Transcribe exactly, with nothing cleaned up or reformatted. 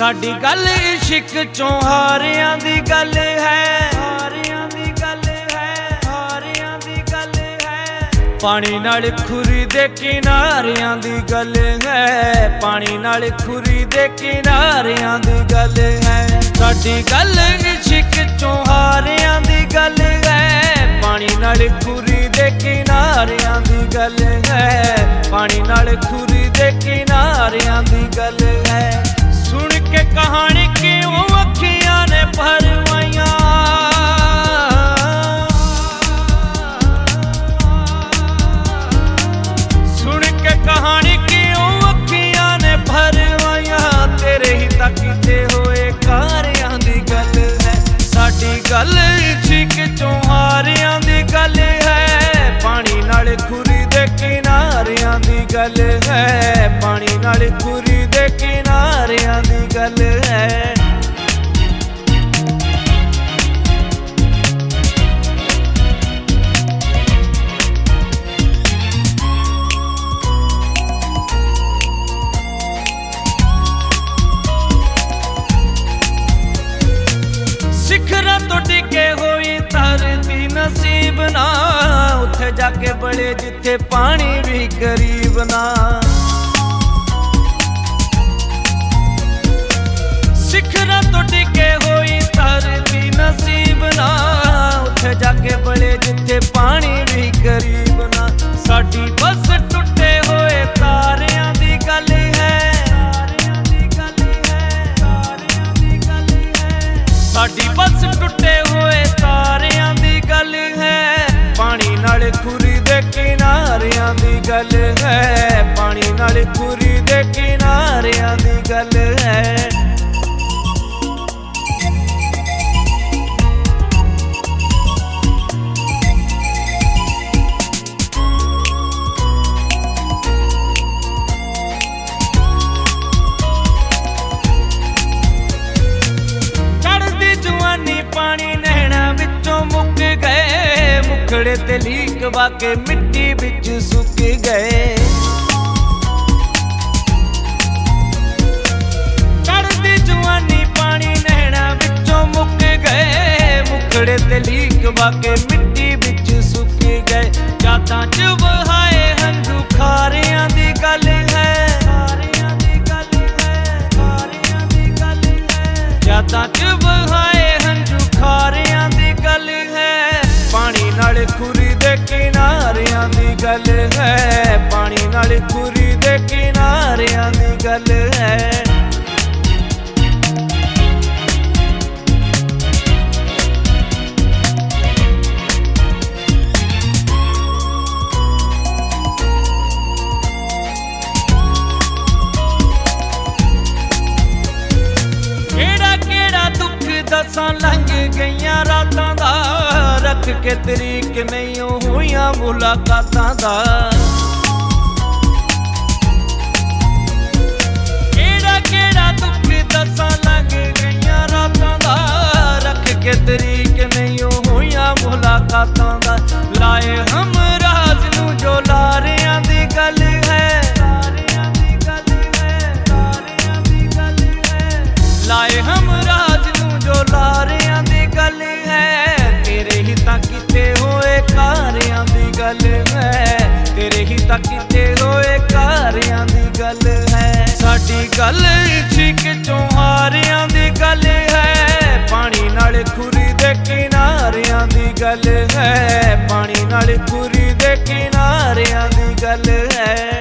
साडी गल इश्क चों हारियां दी गल है, हारियां दी गल है, हारियां दी गल है। पानी नाल खुरी दे किनारियां दी गल है, पानी नाल खुरी दे किनारियां दी गल है। साडी गल इश्क चों हारियां दी गल है, पानी नाल खुरी दे किनारियां दी गल है, पानी नाल खुरी दे किनारियां दी गल है। सुन के कहानी क्यों अखियां ने भरवाइयां, सुन के कहानी क्यों अखियां ने भरवाइयां। तेरे ही तकते होए कारियां दी गल है, साडी गल इश्क चों हारियां दी गल है, पानी नाल खुरी दे किनारियां दी गल है, पानी नाल खुरी दे किनारियां दी गल है। सिखरां तो टिके होई धरती नसीब ना, उत्थे जाके बड़े जिथे पानी भी गरीब ना। सिखरां तो टिके होई धरती नसीब ना, उत्थे जाके बड़े जिथे पानी भी गरीब ना। साडी बस टुटे होए तारियां दी गल है, तारियां दी गल है, तारियां दी गल है। साडी बस टुटे होए तारियां दी गल है, पानी नाल खुरी दे किनारियां दी गल है, पानी नाल खुरी दे किनारियां दी गल है। पानी नैना विचों मुक गए, मुखड़े ते लीक वाके मिट्टी विच सुक गए। चढ़दी जवानी पानी नैना विचों मुक गए, मुखड़े ते लीक वाके मिट्टी विच सुक गए। यादां च वहाए हंझू खारियां दी गल है, खारियां दी गल है, खारियां दी गल है। यादां च वहाए खारियां दी गल है, पानी नाल खुरी दे किनारियां दी गल है, पानी नाल खुरी दे किनारियां दी गल है। केड़ा केड़ा दुख दसां लंघ गईयां रातां दा, रख के तरीक नहीं होईयां मुलाकातां दा। केड़ा केड़ा दुख दसां लंघ गईयां रातां दा, रख के तरीक नहीं होईयां मुलाकातां दा। लाए हम राज नूं जो लारियां दी गल है, लारियां दी गल है, लारियां दी गल है। लाए हम राज नूं जो लारियां दी गल है, तेरे ही ताकीते होए कारियां दी गल है, तेरे ही ताकीते होए कारियां दी गल है। साडी गल इश्क चों हारियां दी गल है, पानी नाल खुरी दे किनारियां दी गल है, पानी नाल खुरी दे किनारियां दी गल है।